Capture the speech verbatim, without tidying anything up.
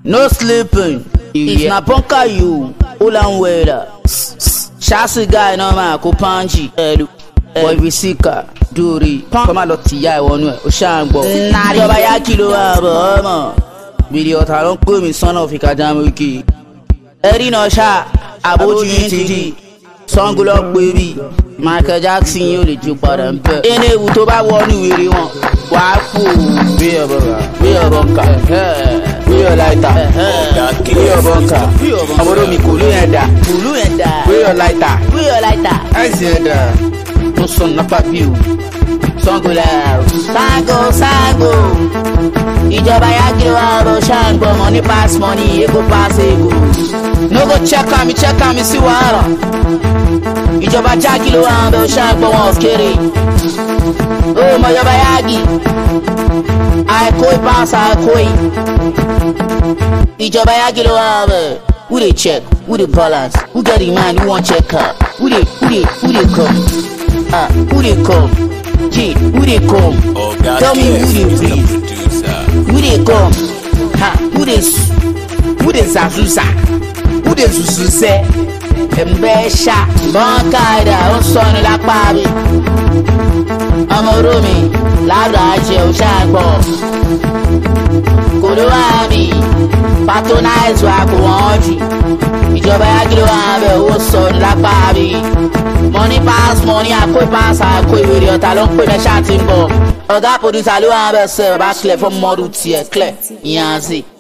No sleeping. If na punka you, ulan wela. Shasi guy no ma ko panji. Elu. Boy visika duri. Koma lo tiya wonu e o shangbo. Ìjọba ya kilo abo mo. Video ta ló ń pè mí son of Ikadamuki. Eri no sha aboju T V. Song lo pe bi. Michael Jackson yóò lè ju padà nbe. Ene ewu tó bá wọnú wèrè wọn. Wá kú. Bí o baba. Bí o bonka. Bí o lighter. Bí o bonka. Amoro mi kulu yẹn da. Kulu yẹn da. Bí o lighter. Bí o lighter. Ẹsì yẹn da. Mo sọ napa bí o. Sango la. Sango sango. Ìjọba ya kí wa bọ̀ ṣàǹgbọ̀ money pass money ego pass ego. No go check am check am sí wàhálà. Ìjọba já kí ló wà bọ̀ ṣàǹgbọ̀ wọn kéré. Oh my ìjọba yagi. Àìkóì pass àìkóì. Ìjọba ya kí ló wà bẹ̀. Who dey check? Who dey balance? Who get the man? Who wan check her? Who dey who dey who dey come? Ah, who dey come? Gee, who dey come? Oh, tell me who dey breathe. Who dey come? Ha, who dey who dey zazuza? Who dey zuzuse? Mbesha, Bankaida, ó sọnù lápá mi. Amoro mi, ládùn àjẹ ò ṣàgbọ̀. Kò ló wà mí, patronize wa kò wọ́n jù. Ìjọba yá kí ló wà bẹ̀ ó sọnù lápá mi. Money pass money, àkó pass àkó ìwèrè ọ̀tá ló ń pè mẹ́ṣà tí ń bọ̀. Ọ̀gá producer ló wà bẹ̀ sẹ́ bàbá clear fún mọ́dù tiẹ̀ clear ìyànzí.